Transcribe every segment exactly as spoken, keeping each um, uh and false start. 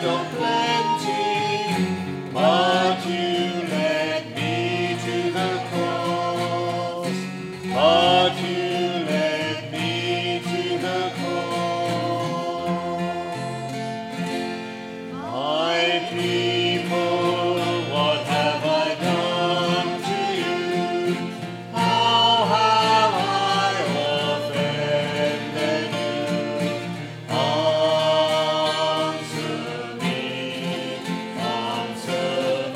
of plenty, but you led me to the cross. But you led me to the cross. My people, what have I done to you? How have I offended you? Answer me, answer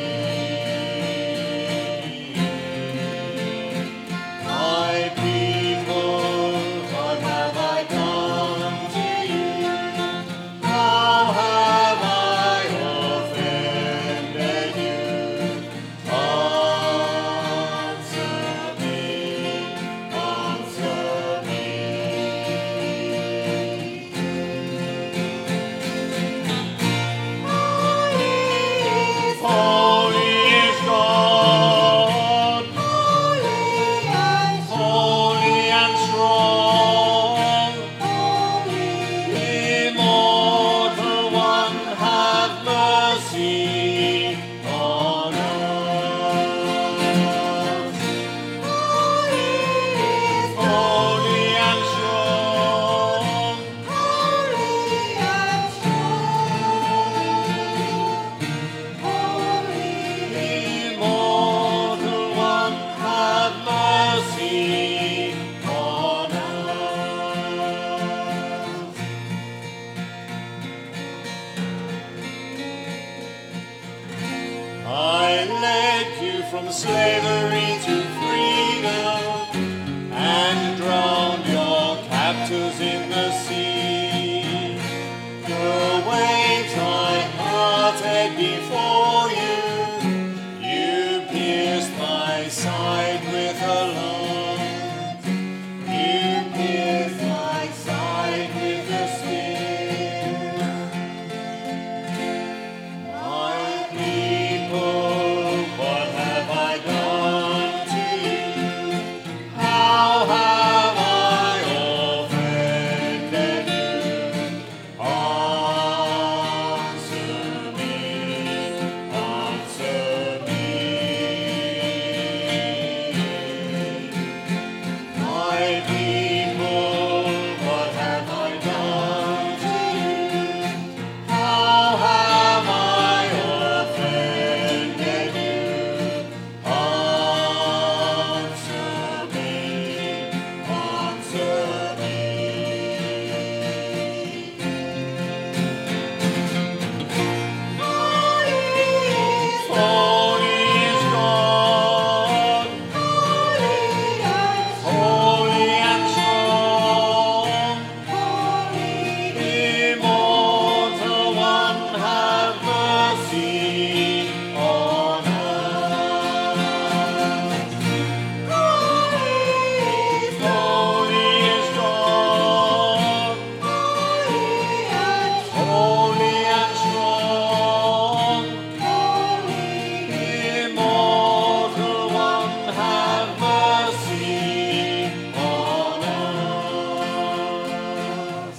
me. My people, what have I done to you? How have I offended you? Answer me, answer me. Holy is God, holy and strong, immortal one, have mercy on us. Holy and strong, immortal one, have mercy on us. I led you from slavery to freedom and drowned your captors in the sea. The waves I parted before you, you pierced my side with a lance. You pierced my side with a spear. My people, what have I done to you? How have I offended you? Answer me, answer me. My people, what have I done to you? How have I offended you? Answer me, answer me. Holy is God, holy and strong, immortal one, have mercy on us. Holy is God, holy and strong, immortal one, have mercy on us.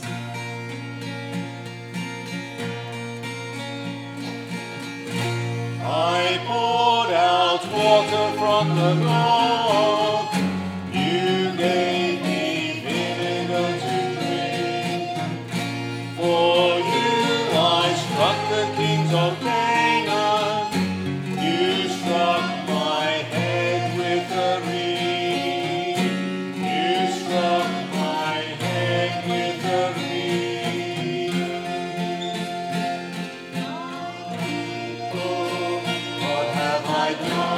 I poured out water from the rock. You gave me vinegar to drink. For you I struck the kings of Canaan. You struck my head with a reed. You struck my head with a reed. What have I done